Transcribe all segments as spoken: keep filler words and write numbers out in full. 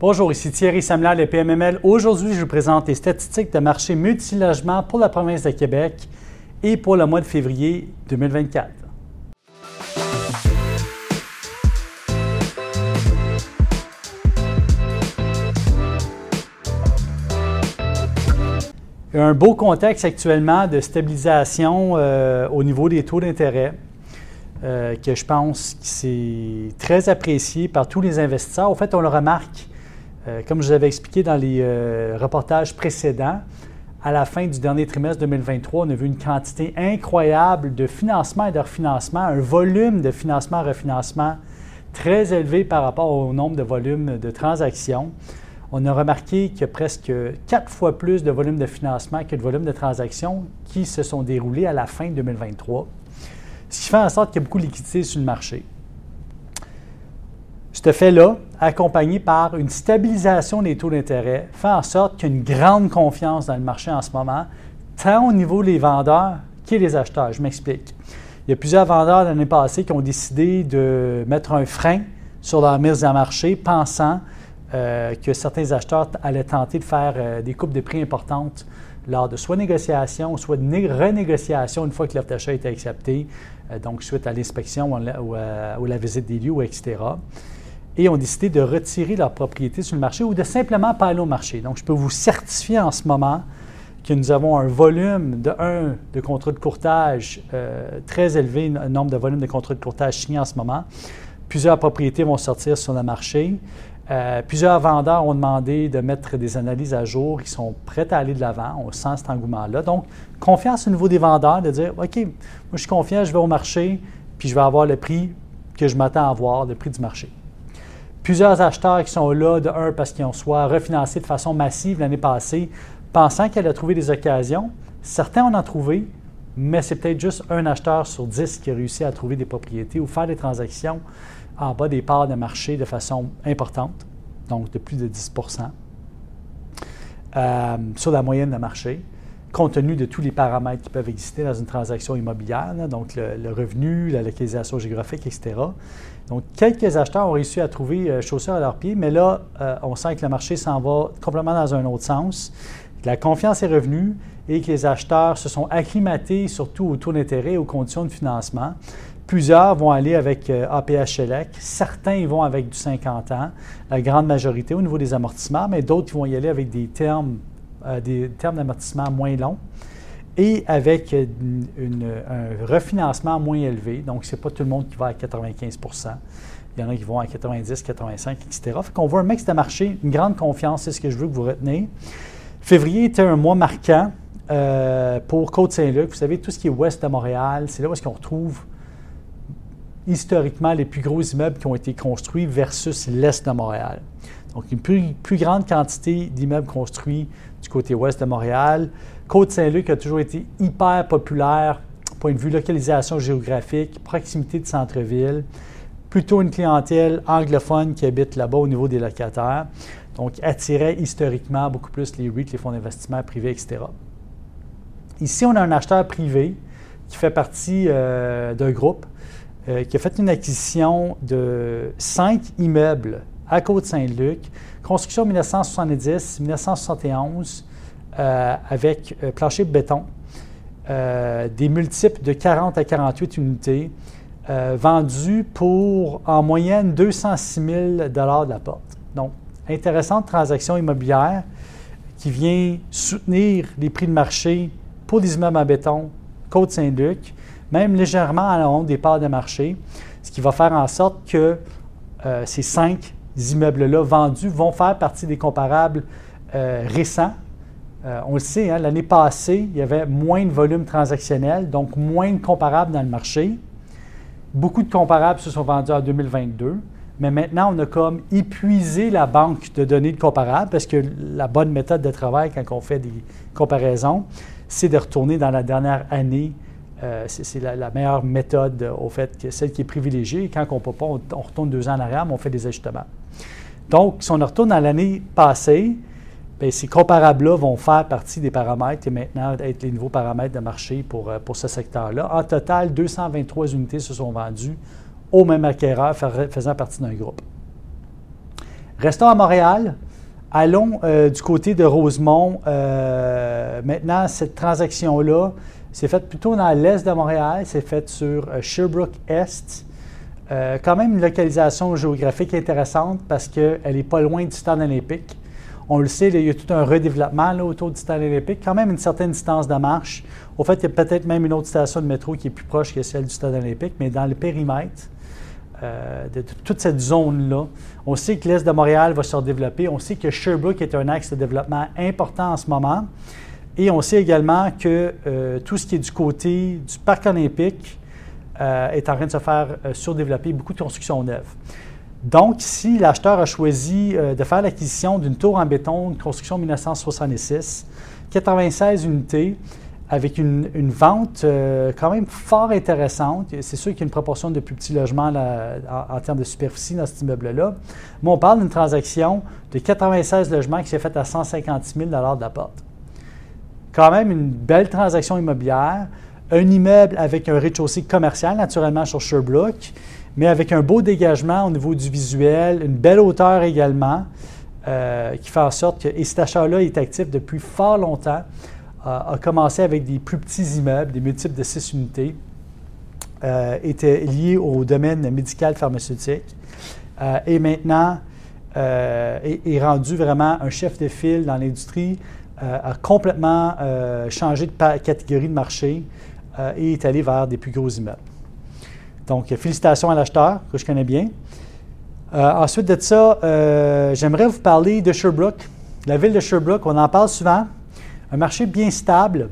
Bonjour, ici Thierry Samler de P M M L. Aujourd'hui, je vous présente les statistiques de marché multilogement pour la province de Québec et pour le mois de février deux mille vingt-quatre. Il y a un beau contexte actuellement de stabilisation euh, au niveau des taux d'intérêt euh, que je pense que c'est très apprécié par tous les investisseurs. Au fait, on le remarque, euh, comme je vous avais expliqué dans les euh, reportages précédents, à la fin du dernier trimestre deux mille vingt-trois, on a vu une quantité incroyable de financement et de refinancement, un volume de financement-refinancement très élevé par rapport au nombre de volumes de transactions. On a remarqué qu'il y a presque quatre fois plus de volume de financement que de volume de transactions qui se sont déroulés à la fin deux mille vingt-trois, ce qui fait en sorte qu'il y a beaucoup de liquidité sur le marché. Ce fait-là, accompagné par une stabilisation des taux d'intérêt, fait en sorte qu'il y a une grande confiance dans le marché en ce moment, tant au niveau des vendeurs que des acheteurs. Je m'explique. Il y a plusieurs vendeurs l'année passée qui ont décidé de mettre un frein sur leur mise en marché, pensant Euh, que certains acheteurs allaient tenter de faire euh, des coupes de prix importantes lors de soit négociations, soit de né- renégociations une fois que l'offre d'achat était acceptée, euh, donc suite à l'inspection ou, ou, à, ou à la visite des lieux, et cetera. Et ont décidé de retirer leur propriété sur le marché ou de simplement pas aller au marché. Donc, je peux vous certifier en ce moment que nous avons un volume de un de contrats de courtage euh, très élevé, un nombre de volumes de contrats de courtage signés en ce moment. Plusieurs propriétés vont sortir sur le marché. Euh, plusieurs vendeurs ont demandé de mettre des analyses à jour. Ils sont prêts à aller de l'avant. On sent cet engouement-là. Donc, confiance au niveau des vendeurs de dire, OK, moi je suis confiant, je vais au marché, puis je vais avoir le prix que je m'attends à avoir, le prix du marché. Plusieurs acheteurs qui sont là, de un, parce qu'ils ont soit refinancé de façon massive l'année passée, pensant qu'elle a trouvé des occasions. Certains en ont trouvé, mais c'est peut-être juste un acheteur sur dix qui a réussi à trouver des propriétés ou faire des transactions en bas des parts de marché de façon importante, donc de plus de dix pour cent, euh, sur la moyenne de marché, compte tenu de tous les paramètres qui peuvent exister dans une transaction immobilière, là, donc le, le revenu, la localisation géographique, et cetera. Donc, quelques acheteurs ont réussi à trouver euh, chaussures à leurs pieds, mais là, euh, on sent que le marché s'en va complètement dans un autre sens, que la confiance est revenue et que les acheteurs se sont acclimatés surtout aux taux d'intérêt et aux conditions de financement. Plusieurs vont aller avec euh, A P H L E C, certains vont avec du cinquante ans, la grande majorité au niveau des amortissements, mais d'autres vont y aller avec des termes, euh, des termes d'amortissement moins longs et avec une, une, un refinancement moins élevé. Donc, ce n'est pas tout le monde qui va à quatre-vingt-quinze pour cent. Il y en a qui vont à quatre-vingt-dix, quatre-vingt-cinq, et cetera. Fait qu'on voit un mix de marché, une grande confiance, c'est ce que je veux que vous reteniez. Février était un mois marquant euh, pour Côte-Saint-Luc. Vous savez, tout ce qui est ouest de Montréal, c'est là où est-ce qu'on retrouve historiquement les plus gros immeubles qui ont été construits versus l'est de Montréal. Donc, une plus, plus grande quantité d'immeubles construits du côté ouest de Montréal. Côte-Saint-Luc a toujours été hyper populaire, point de vue localisation géographique, proximité de centre-ville, plutôt une clientèle anglophone qui habite là-bas au niveau des locataires. Donc, attirait historiquement beaucoup plus les R E I T, les fonds d'investissement privés, et cetera. Ici, on a un acheteur privé qui fait partie euh, d'un groupe Euh, qui a fait une acquisition de cinq immeubles à Côte-Saint-Luc, construction dix-neuf cent soixante-dix dix-neuf cent soixante et onze, euh, avec euh, plancher de béton, euh, des multiples de quarante à quarante-huit unités, euh, vendus pour en moyenne deux cent six mille dollars de la porte. Donc, intéressante transaction immobilière qui vient soutenir les prix de marché pour des immeubles en béton Côte-Saint-Luc, même légèrement à la honte des parts de marché, ce qui va faire en sorte que euh, ces cinq immeubles-là vendus vont faire partie des comparables euh, récents. Euh, on le sait, hein, l'année passée, il y avait moins de volume transactionnel, donc moins de comparables dans le marché. Beaucoup de comparables se sont vendus en deux mille vingt-deux, mais maintenant, on a comme épuisé la banque de données de comparables parce que la bonne méthode de travail quand on fait des comparaisons, c'est de retourner dans la dernière année. Euh, c'est c'est la, la meilleure méthode euh, au fait, que celle qui est privilégiée. Et quand on ne peut pas, on, on retourne deux ans en arrière, mais on fait des ajustements. Donc, si on retourne dans l'année passée, bien, ces comparables-là vont faire partie des paramètres et maintenant être les nouveaux paramètres de marché pour, euh, pour ce secteur-là. En total, deux cent vingt-trois unités se sont vendues au même acquéreur faisant partie d'un groupe. Restons à Montréal. Allons euh, du côté de Rosemont. Euh, maintenant, cette transaction-là, c'est faite plutôt dans l'est de Montréal. C'est faite sur euh, Sherbrooke-Est. Euh, quand même une localisation géographique intéressante parce qu'elle n'est pas loin du stade olympique. On le sait, là, il y a tout un redéveloppement là, autour du stade olympique. Quand même une certaine distance de marche. Au fait, il y a peut-être même une autre station de métro qui est plus proche que celle du stade olympique, mais dans le périmètre euh, de, de toute cette zone-là, on sait que l'est de Montréal va se redévelopper. On sait que Sherbrooke est un axe de développement important en ce moment. Et on sait également que euh, tout ce qui est du côté du parc olympique euh, est en train de se faire euh, surdévelopper, beaucoup de constructions neuves. Donc, ici, l'acheteur a choisi euh, de faire l'acquisition d'une tour en béton, une construction mille neuf cent soixante-six, quatre-vingt-seize unités, avec une, une vente euh, quand même fort intéressante. C'est sûr qu'il y a une proportion de plus petits logements là, en, en termes de superficie dans cet immeuble-là. Mais on parle d'une transaction de quatre-vingt-seize logements qui s'est faite à cent cinquante mille dollars de la porte. Quand même une belle transaction immobilière. Un immeuble avec un rez-de-chaussée commercial, naturellement sur Sherbrooke, mais avec un beau dégagement au niveau du visuel, une belle hauteur également, euh, qui fait en sorte que, et cet achat-là est actif depuis fort longtemps, euh, a commencé avec des plus petits immeubles, des multiples de six unités, euh, était lié au domaine médical pharmaceutique, euh, et maintenant euh, est, est rendu vraiment un chef de file dans l'industrie, euh, a complètement euh, changé de catégorie de marché euh, et est allé vers des plus gros immeubles. Donc, félicitations à l'acheteur, que je connais bien. Euh, ensuite de ça, euh, j'aimerais vous parler de Sherbrooke. La ville de Sherbrooke, on en parle souvent. Un marché bien stable.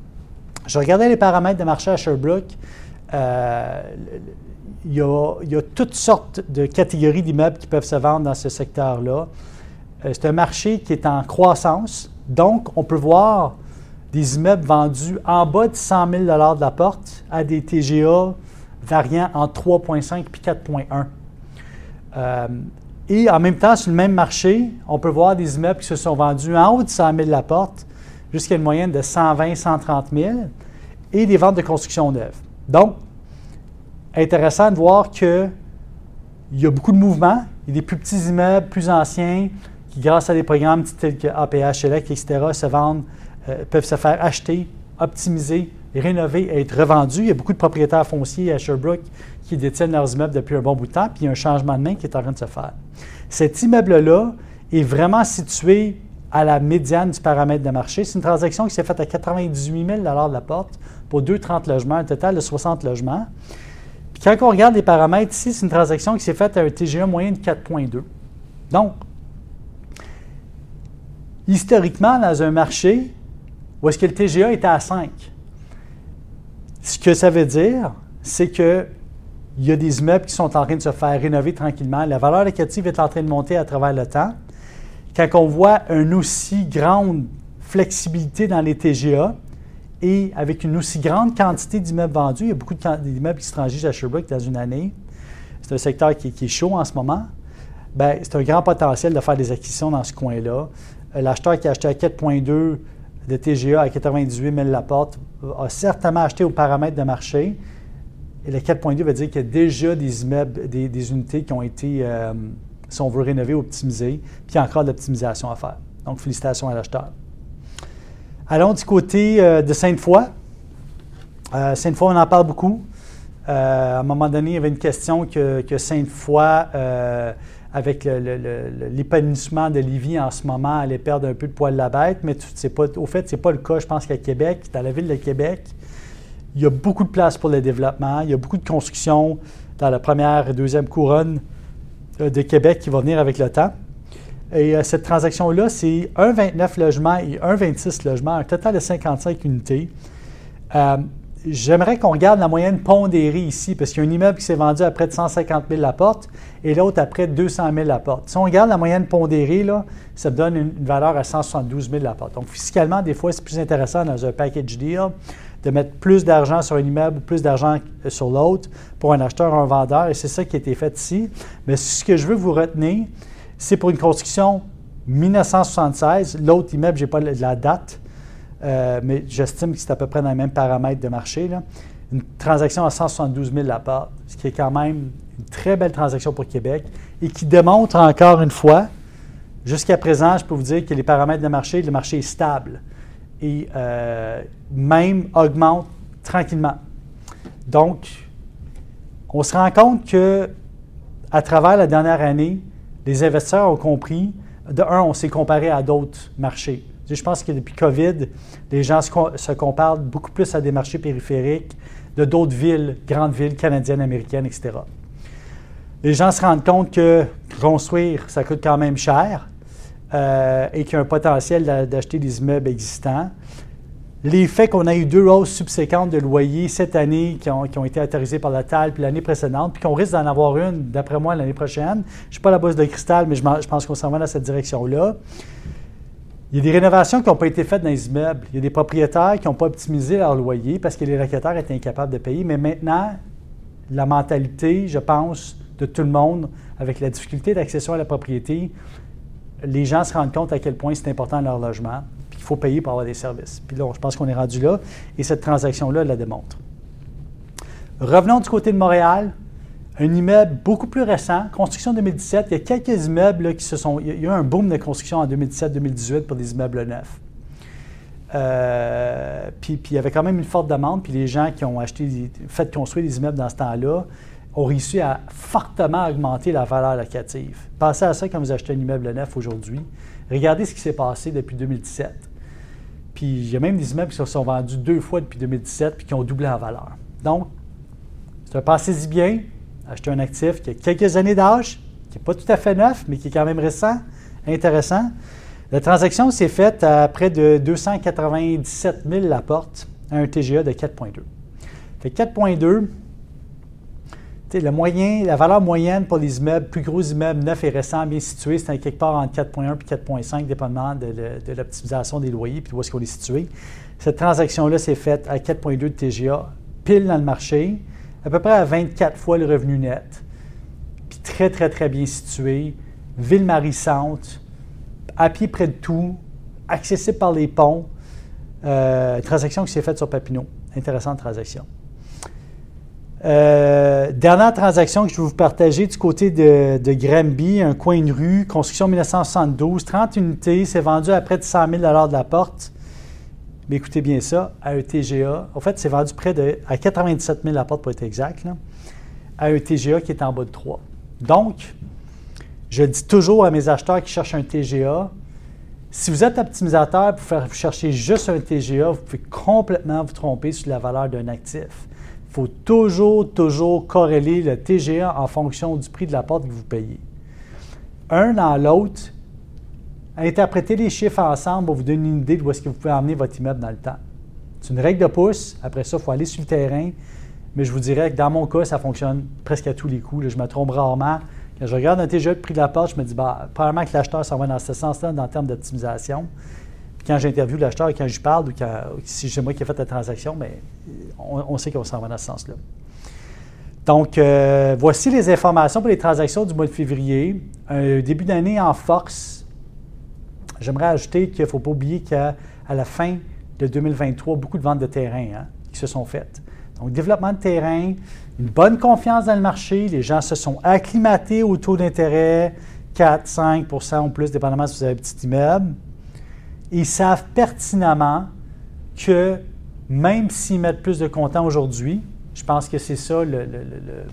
Je regardais les paramètres de marché à Sherbrooke. Euh, il, y a, il y a toutes sortes de catégories d'immeubles qui peuvent se vendre dans ce secteur-là. Euh, c'est un marché qui est en croissance. Donc, on peut voir des immeubles vendus en bas de cent mille dollars de la porte à des T G A variant entre trois virgule cinq et quatre virgule un. Euh, et en même temps, sur le même marché, on peut voir des immeubles qui se sont vendus en haut de cent mille la porte jusqu'à une moyenne de cent vingt à cent trente mille et des ventes de construction neuve. Donc, intéressant de voir qu'il y a beaucoup de mouvements. Il y a des plus petits immeubles, plus anciens, qui, grâce à des programmes tels que A P H, L E C, et cetera, se vendent, euh, peuvent se faire acheter, optimiser, rénover et être revendus. Il y a beaucoup de propriétaires fonciers à Sherbrooke qui détiennent leurs immeubles depuis un bon bout de temps, puis il y a un changement de main qui est en train de se faire. Cet immeuble-là est vraiment situé à la médiane du paramètre de marché. C'est une transaction qui s'est faite à quatre-vingt-dix-huit mille dollars de la porte pour deux cent trente logements, un total de soixante logements. Puis quand on regarde les paramètres ici, c'est une transaction qui s'est faite à un T G A moyen de quatre virgule deux. Donc, historiquement, dans un marché où est-ce que le T G A était à cinq, ce que ça veut dire, c'est qu'il y a des immeubles qui sont en train de se faire rénover tranquillement. La valeur locative est en train de monter à travers le temps. Quand on voit une aussi grande flexibilité dans les T G A et avec une aussi grande quantité d'immeubles vendus, il y a beaucoup d'immeubles qui se transigent à Sherbrooke dans une année. C'est un secteur qui, qui est chaud en ce moment. Bien, c'est un grand potentiel de faire des acquisitions dans ce coin-là. L'acheteur qui a acheté à quatre virgule deux de T G A à quatre-vingt-dix-huit mille la porte a certainement acheté au paramètre de marché. Et le quatre virgule deux veut dire qu'il y a déjà des immeubles, des, des unités qui ont été, euh, si on veut rénover, optimiser, puis il y a encore de l'optimisation à faire. Donc, félicitations à l'acheteur. Allons du côté euh, de Sainte-Foy. Euh, Sainte-Foy, on en parle beaucoup. Euh, à un moment donné, il y avait une question que, que Sainte-Foy, euh, avec le, le, le, l'épanouissement de Lévis en ce moment, allait perdre un peu de poil de la bête, mais c'est pas, au fait, ce n'est pas le cas, je pense, qu'à Québec, dans la ville de Québec, il y a beaucoup de place pour le développement, il y a beaucoup de construction dans la première et deuxième couronne de Québec qui va venir avec le temps. Et euh, cette transaction-là, c'est un virgule vingt-neuf logements et un virgule vingt-six logements, un total de cinquante-cinq unités. Euh, J'aimerais qu'on regarde la moyenne pondérée ici, parce qu'il y a un immeuble qui s'est vendu à près de cent cinquante mille la porte et l'autre à près de deux cent mille la porte. Si on regarde la moyenne pondérée, là, ça donne une, une valeur à cent soixante-douze mille la porte. Donc, fiscalement, des fois, c'est plus intéressant dans un package deal de mettre plus d'argent sur un immeuble ou plus d'argent sur l'autre pour un acheteur ou un vendeur, et c'est ça qui a été fait ici. Mais ce que je veux vous retenir, c'est pour une construction mille neuf cent soixante-seize. L'autre immeuble, je n'ai pas la date, Euh, mais j'estime que c'est à peu près dans les mêmes paramètres de marché, là. Une transaction à cent soixante-douze mille la part, ce qui est quand même une très belle transaction pour Québec et qui démontre encore une fois, jusqu'à présent, je peux vous dire que les paramètres de marché, le marché est stable et euh, même augmente tranquillement. Donc, on se rend compte que à travers la dernière année, les investisseurs ont compris, de un, on s'est comparé à d'autres marchés. Je pense que depuis COVID, les gens se, se comparent beaucoup plus à des marchés périphériques de d'autres villes, grandes villes canadiennes, américaines, et cetera. Les gens se rendent compte que construire, ça coûte quand même cher euh, et qu'il y a un potentiel d'acheter des immeubles existants. Les faits qu'on a eu deux hausses subséquentes de loyers cette année qui ont, qui ont été autorisées par la T A L puis l'année précédente, puis qu'on risque d'en avoir une, d'après moi, l'année prochaine. Je ne suis pas la bosse de cristal, mais je, je pense qu'on s'en va dans cette direction-là. Il y a des rénovations qui n'ont pas été faites dans les immeubles. Il y a des propriétaires qui n'ont pas optimisé leur loyer parce que les locataires étaient incapables de payer. Mais maintenant, la mentalité, je pense, de tout le monde, avec la difficulté d'accession à la propriété, les gens se rendent compte à quel point c'est important leur logement. Il faut payer pour avoir des services. Puis là, je pense qu'on est rendu là et cette transaction-là la démontre. Revenons du côté de Montréal. Un immeuble beaucoup plus récent, construction deux mille dix-sept. Il y a quelques immeubles là, qui se sont... Il y a eu un boom de construction en deux mille dix-sept deux mille dix-huit pour des immeubles neufs. Euh, puis, puis il y avait quand même une forte demande. Puis les gens qui ont acheté, fait construire des immeubles dans ce temps-là ont réussi à fortement augmenter la valeur locative. Pensez à ça quand vous achetez un immeuble neuf aujourd'hui. Regardez ce qui s'est passé depuis deux mille dix-sept. Puis il y a même des immeubles qui se sont vendus deux fois depuis deux mille dix-sept puis qui ont doublé en valeur. Donc, c'est un passez-y bien, acheter un actif qui a quelques années d'âge, qui n'est pas tout à fait neuf, mais qui est quand même récent, intéressant. La transaction s'est faite à près de deux cent quatre-vingt-dix-sept mille la porte, à un T G A de quatre virgule deux. Fait quatre virgule deux, le moyen, la valeur moyenne pour les immeubles, plus gros immeubles neufs et récents, bien situés, c'est quelque part entre quatre virgule un et quatre virgule cinq, dépendamment de, de, de l'optimisation des loyers et où est-ce qu'on est situé. Cette transaction-là s'est faite à quatre virgule deux de T G A, pile dans le marché, à peu près à vingt-quatre fois le revenu net, puis très, très, très bien situé, ville marissante, à pied près de tout, accessible par les ponts, euh, transaction qui s'est faite sur Papineau. Intéressante transaction. Euh, dernière transaction que je vais vous partager du côté de, de Granby, un coin de rue, construction mille neuf cent soixante-douze, trente unités, c'est vendu à près de cent mille de la porte. Mais écoutez bien ça, à un T G A, en fait, c'est vendu près de à quatre-vingt-dix-sept mille la porte pour être exact, là, à un T G A qui est en bas de trois. Donc, je dis toujours à mes acheteurs qui cherchent un T G A, si vous êtes optimisateur pour faire, vous cherchez juste un T G A, vous pouvez complètement vous tromper sur la valeur d'un actif. Il faut toujours, toujours corréler le T G A en fonction du prix de la porte que vous payez. Un dans l'autre, interpréter les chiffres ensemble va vous donner une idée de où est-ce que vous pouvez emmener votre immeuble dans le temps. C'est une règle de pouce. Après ça, il faut aller sur le terrain. Mais je vous dirais que dans mon cas, ça fonctionne presque à tous les coups. Là, je me trompe rarement. Quand je regarde un T G A de prix de la porte, je me dis, bah, probablement que l'acheteur s'en va dans ce sens-là, dans le terme d'optimisation. Puis quand j'interviewe l'acheteur et quand je lui parle, ou quand, si c'est moi qui ai fait la transaction, bien, on, on sait qu'on s'en va dans ce sens-là. Donc, euh, voici les informations pour les transactions du mois de février. Un début d'année en force. J'aimerais ajouter qu'il ne faut pas oublier qu'à à la fin de deux mille vingt-trois, beaucoup de ventes de terrain hein, qui se sont faites. Donc, développement de terrain, une bonne confiance dans le marché. Les gens se sont acclimatés au taux d'intérêt, quatre, cinq pour cent ou plus, dépendamment si vous avez un petit immeuble. Ils savent pertinemment que même s'ils mettent plus de comptant aujourd'hui, je pense que c'est ça le, le, le, le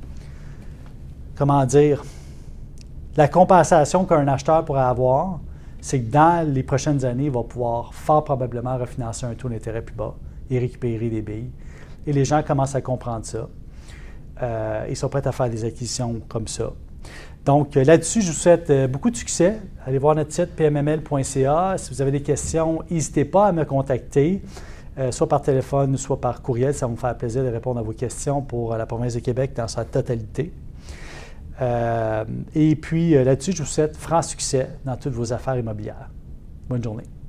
comment dire, la compensation qu'un acheteur pourrait avoir, c'est que dans les prochaines années, il va pouvoir fort probablement refinancer un taux d'intérêt plus bas et récupérer des billes. Et les gens commencent à comprendre ça. Euh, ils sont prêts à faire des acquisitions comme ça. Donc là-dessus, je vous souhaite beaucoup de succès. Allez voir notre site p m m l point c a. Si vous avez des questions, n'hésitez pas à me contacter, euh, soit par téléphone, soit par courriel. Ça va me faire plaisir de répondre à vos questions pour la province de Québec dans sa totalité. Euh, et puis là-dessus, je vous souhaite franc succès dans toutes vos affaires immobilières. Bonne journée.